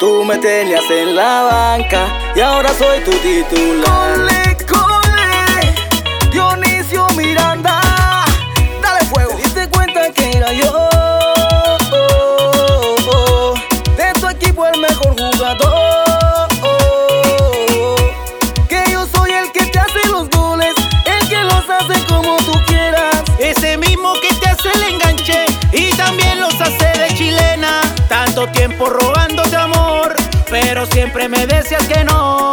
Tú me tenías en la banca y ahora soy tu titular. Cole, Dionisio Miranda, dale fuego. ¿Te diste cuenta que era yo? De tu equipo el mejor jugador. Que yo soy el que te hace los goles, el que los hace como tú quieras. Ese mismo que te hace el enganche y también los hace de chilena. Tanto tiempo robándote amor, pero siempre me decías que no.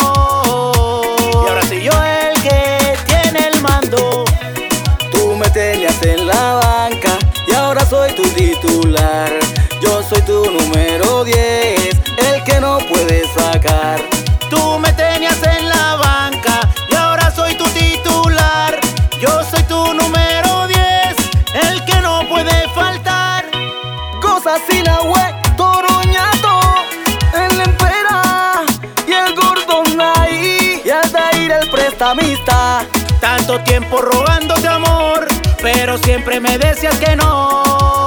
Y ahora soy yo el que tiene el mando. Tú me tenías en la banca y ahora soy tu titular. Yo soy tu número 10, el que no puedes sacar. Tú me tenías en la banca y ahora soy tu titular. Yo soy tu número 10, el que no puede faltar. Cosas sin agua, Toroñato, el Empera y el Gordon ahí. Y Aldair el prestamista. Tanto tiempo robándote amor, pero siempre me decías que no.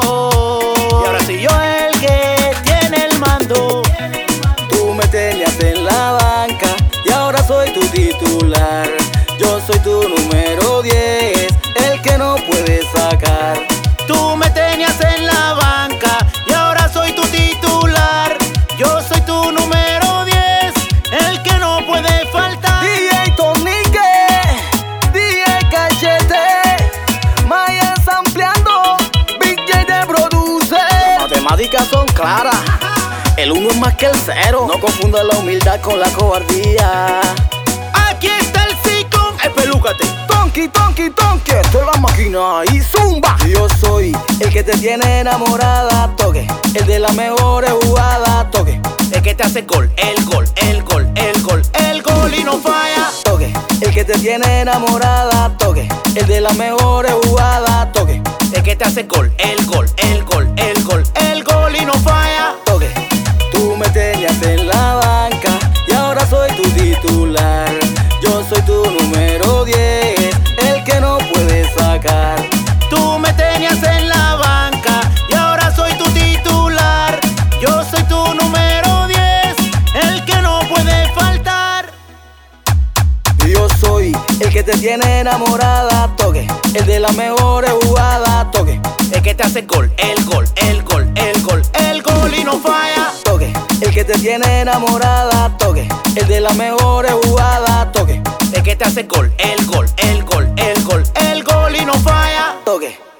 Y ahora soy yo el que tiene el mando. Tú me tenías en la banca y ahora soy tu titular. Yo soy tu número 10, el que no puedes sacar. Tú me tenías en la banca y ahora soy tu titular. Yo soy tu número 10, el que no puede faltar. DJ Tonique, DJ Cachete, Maya ampliando, Big J de produce. Las matemáticas son claras, el 1 es más que el 0. No confundas la humildad con la cobardía. Aquí está el Sicon, espelúcate. Tonki, tonki, tonki, esto es la máquina y zumba. Yo soy el que te tiene enamorada, toque. El de las mejores jugadas, toque. El que te hace gol, el gol, el gol, el gol, el gol y no falla. Toque. El que te tiene enamorada, toque. El de las mejores jugadas, toque. El que te hace gol, el gol, el gol, el gol, el gol y no falla. Toque. Tú me tenías en la banca y ahora soy tu titular. Yo soy tu número 10, el que no puedes sacar. Tú me tenías en la banca y ahora soy tu titular. Yo soy tu número 10, el que no puede faltar. Yo soy el que te tiene enamorada, toque. El de las mejores jugadas, toque. El que te hace gol, el gol, el gol, el gol, el gol y no falla. Toque. El que te tiene enamorada, toque. El de las mejores jugadas, toque. El que te hace gol, el gol, el gol, el gol, el gol y no falla. Toque.